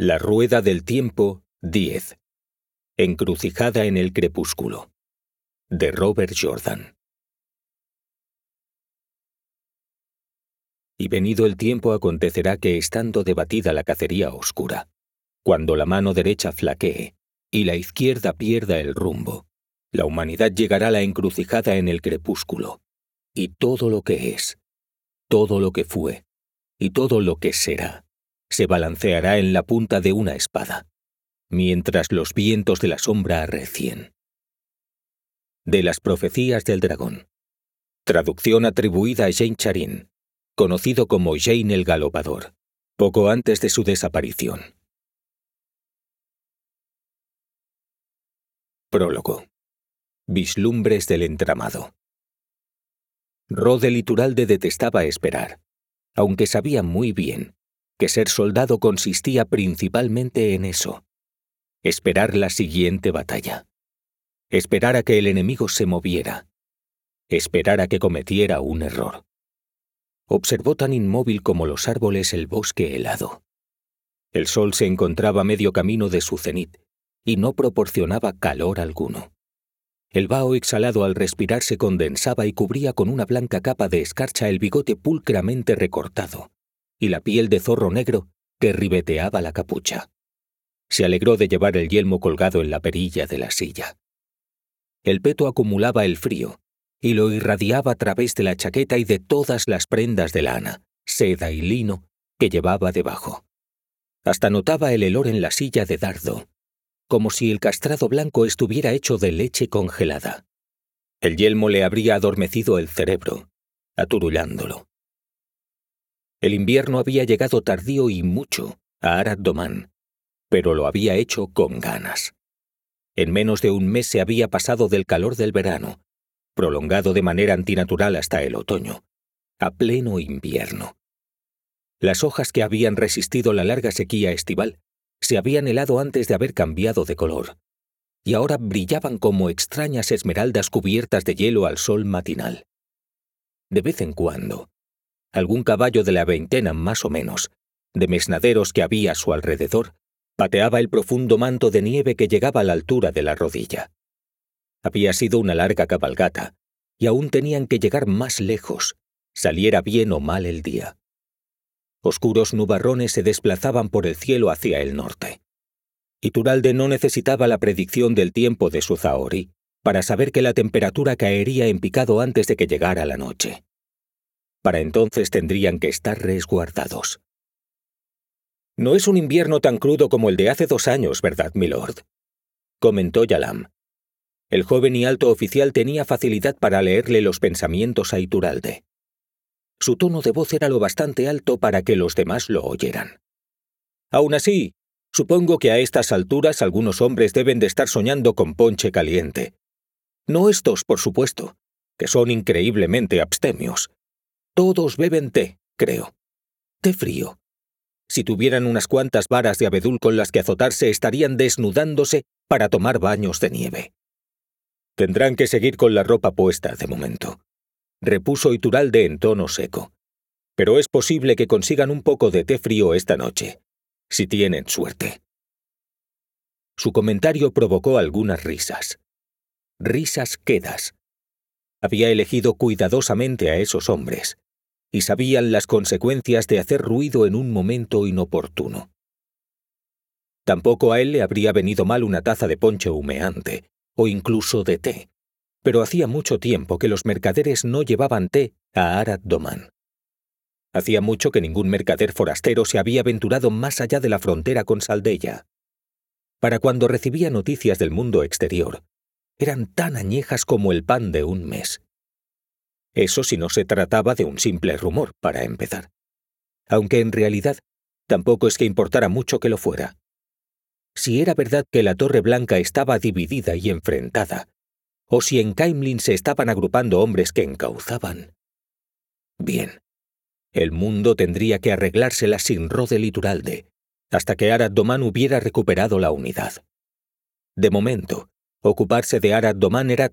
La rueda del tiempo 10. Encrucijada en el crepúsculo. De Robert Jordan. Y venido el tiempo acontecerá que, estando debatida la cacería oscura, cuando la mano derecha flaquee y la izquierda pierda el rumbo, la humanidad llegará a la encrucijada en el crepúsculo, y todo lo que es, todo lo que fue, y todo lo que será, se balanceará en la punta de una espada, mientras los vientos de la sombra arrecien. De las profecías del dragón. Traducción atribuida a Jane Charin, conocido como Jane el Galopador, poco antes de su desaparición. Prólogo. Vislumbres del entramado. Rodel Iturralde detestaba esperar, aunque sabía muy bien que ser soldado consistía principalmente en eso: esperar la siguiente batalla, esperar a que el enemigo se moviera, esperar a que cometiera un error. Observó tan inmóvil como los árboles el bosque helado. El sol se encontraba a medio camino de su cenit y no proporcionaba calor alguno. El vaho exhalado al respirar se condensaba y cubría con una blanca capa de escarcha el bigote pulcramente recortado y la piel de zorro negro que ribeteaba la capucha. Se alegró de llevar el yelmo colgado en la perilla de la silla. El peto acumulaba el frío y lo irradiaba a través de la chaqueta y de todas las prendas de lana, seda y lino que llevaba debajo. Hasta notaba el helor en la silla de dardo, como si el castrado blanco estuviera hecho de leche congelada. El yelmo le habría adormecido el cerebro, aturullándolo. El invierno había llegado tardío y mucho a Arad Doman, pero lo había hecho con ganas. En menos de un mes se había pasado del calor del verano, prolongado de manera antinatural hasta el otoño, a pleno invierno. Las hojas que habían resistido la larga sequía estival se habían helado antes de haber cambiado de color, y ahora brillaban como extrañas esmeraldas cubiertas de hielo al sol matinal. De vez en cuando, algún caballo de la veintena más o menos, de mesnaderos que había a su alrededor, pateaba el profundo manto de nieve que llegaba a la altura de la rodilla. Había sido una larga cabalgata, y aún tenían que llegar más lejos, saliera bien o mal el día. Oscuros nubarrones se desplazaban por el cielo hacia el norte. Iturralde no necesitaba la predicción del tiempo de su zahorí para saber que la temperatura caería en picado antes de que llegara la noche. Para entonces tendrían que estar resguardados. «No es un invierno tan crudo como el de hace 2 años, ¿verdad, milord?», comentó Yalam. El joven y alto oficial tenía facilidad para leerle los pensamientos a Iturralde. Su tono de voz era lo bastante alto para que los demás lo oyeran. «Aún así, supongo que a estas alturas algunos hombres deben de estar soñando con ponche caliente. No estos, por supuesto, que son increíblemente abstemios. Todos beben té, creo. Té frío. Si tuvieran unas cuantas varas de abedul con las que azotarse, estarían desnudándose para tomar baños de nieve. Tendrán que seguir con la ropa puesta de momento», repuso Iturralde en tono seco. «Pero es posible que consigan un poco de té frío esta noche, si tienen suerte». Su comentario provocó algunas risas. Risas quedas. Había elegido cuidadosamente a esos hombres, y sabían las consecuencias de hacer ruido en un momento inoportuno. Tampoco a él le habría venido mal una taza de ponche humeante, o incluso de té, pero hacía mucho tiempo que los mercaderes no llevaban té a Arad Doman. Hacía mucho que ningún mercader forastero se había aventurado más allá de la frontera con Saldeya. Para cuando recibía noticias del mundo exterior, eran tan añejas como el pan de un mes. Eso si no se trataba de un simple rumor, para empezar. Aunque en realidad tampoco es que importara mucho que lo fuera. Si era verdad que la Torre Blanca estaba dividida y enfrentada, o si en Caemlyn se estaban agrupando hombres que encauzaban. Bien, el mundo tendría que arreglárselas sin Rodel Iturralde, hasta que Arad Doman hubiera recuperado la unidad. De momento, ocuparse de Arad Doman era